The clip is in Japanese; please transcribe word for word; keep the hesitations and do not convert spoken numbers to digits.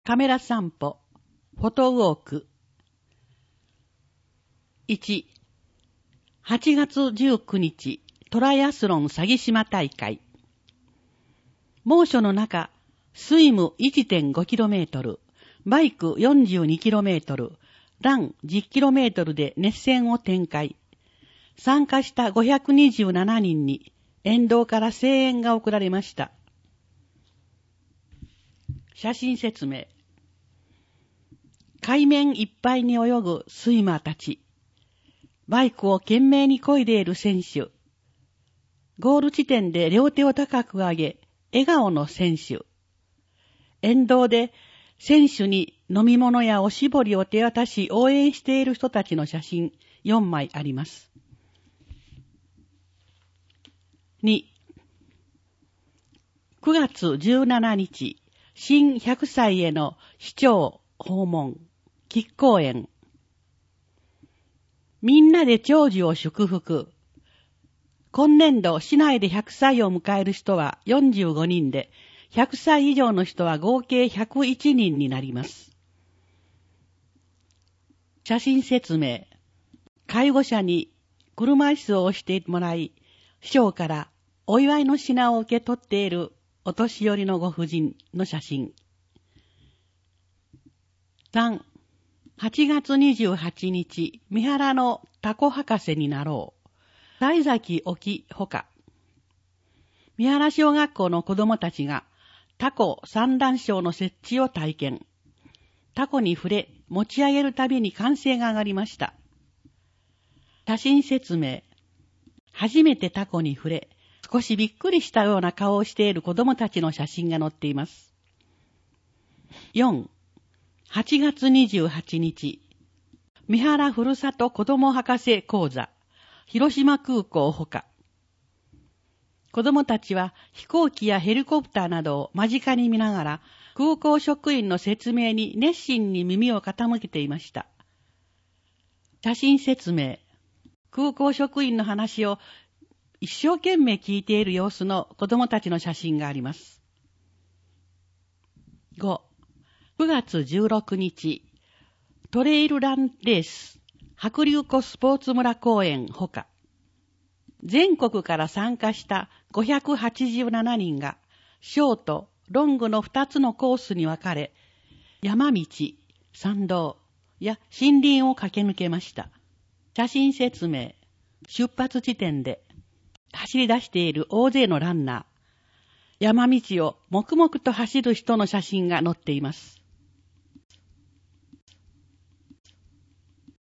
カメラ散歩、フォトウォーク。いち、はちがつじゅうくにち、トライアスロン鷺島大会。猛暑の中、スイム いってんごキロメートル、バイク よんじゅうにキロメートル、ラン じゅっキロメートルで熱戦を展開。参加したごひゃくにじゅうななにんに沿道から声援が送られました。写真説明。海面いっぱいに泳ぐスイマーたち。バイクを懸命に漕いでいる選手。ゴール地点で両手を高く上げ、笑顔の選手。沿道で選手に飲み物やおしぼりを手渡し応援している人たちの写真よんまいあります。に、くがつじゅうしちにち、新ひゃくさいへの市長訪問、吉公園。みんなで長寿を祝福。今年度、市内でひゃくさいを迎える人はよんじゅうごにんで、ひゃくさい以上の人は合計ひゃくいちにんになります。写真説明。介護者に車椅子を押してもらい、市長からお祝いの品を受け取っているお年寄りのご婦人の写真。さん、はちがつにじゅうはちにち、三原のタコ博士になろう。西崎沖ほか。三原小学校の子供たちがタコ産卵床の設置を体験。タコに触れ、持ち上げるたびに歓声が上がりました。写真説明。初めてタコに触れ、少しびっくりしたような顔をしている子供たちの写真が載っています。よん、はちがつにじゅうはちにち、三原ふるさと子ども博士講座、広島空港ほか。子どもたちは飛行機やヘリコプターなどを間近に見ながら、空港職員の説明に熱心に耳を傾けていました。写真説明。空港職員の話を一生懸命聞いている様子の子どもたちの写真があります。ご、くがつじゅうろくにち、トレイルランレース、白龍湖スポーツ村公園ほか。全国から参加したごひゃくはちじゅうななにんが、ショート、ロングのふたつのコースに分かれ、山道、山道や森林を駆け抜けました。写真説明。出発地点で走り出している大勢のランナー。山道を黙々と走る人の写真が載っています。